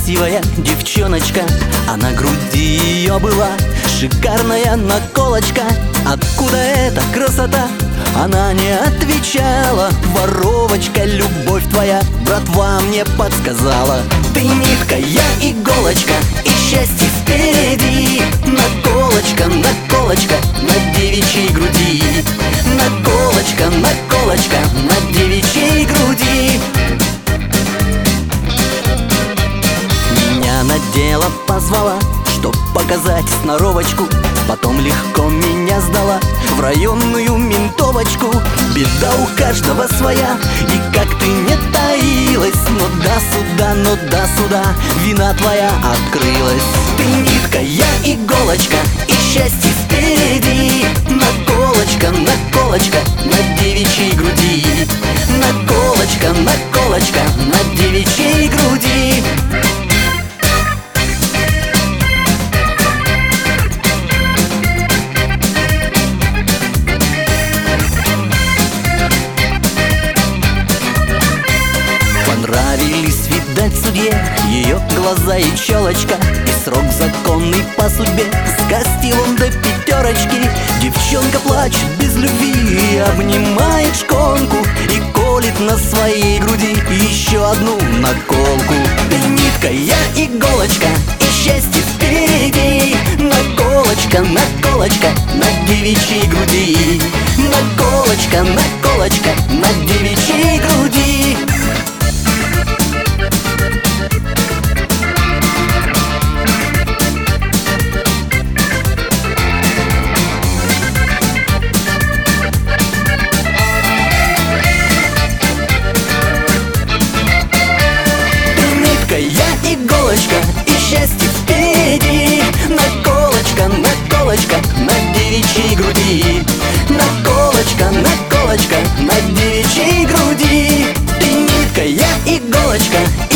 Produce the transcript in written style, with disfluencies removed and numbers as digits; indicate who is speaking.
Speaker 1: красивая девчоночка, а на груди ее была шикарная наколочка. Откуда эта красота? Она не отвечала. Воровочка, любовь твоя, братва мне подсказала. Ты нитка, я иголочка, и счастье впереди. Наколочка, наколочка на девичьей груди. Наколочка, наколочка на девичьей груди. Меня на дело позвала, чтоб показать сноровочку. Потом легко меня сдала в районную ментовочку. Беда у каждого своя, и как ты не таилась, но до суда, но до суда вина твоя открылась. Ты нитка, я иголочка, и счастье впереди. Наколочка, наколочка на девичьей груди. Наколочка, наколочка на девичьей груди. Понравились, видать, судье ее глаза и челочка, и срок законный по судьбе скостил он до 5. Девчонка плачет без любви, обнимает шконку и колет на своей груди еще одну наколку. Ты нитка, я иголочка, и счастье впереди. Наколочка, наколочка на девичьей груди. Наколочка, наколочка на девичьей груди. Я иголочка, и счастье впереди. Наколочка, наколочка на девичьей груди. Наколочка, наколочка на девичьей груди. Ты нитка, я иголочка,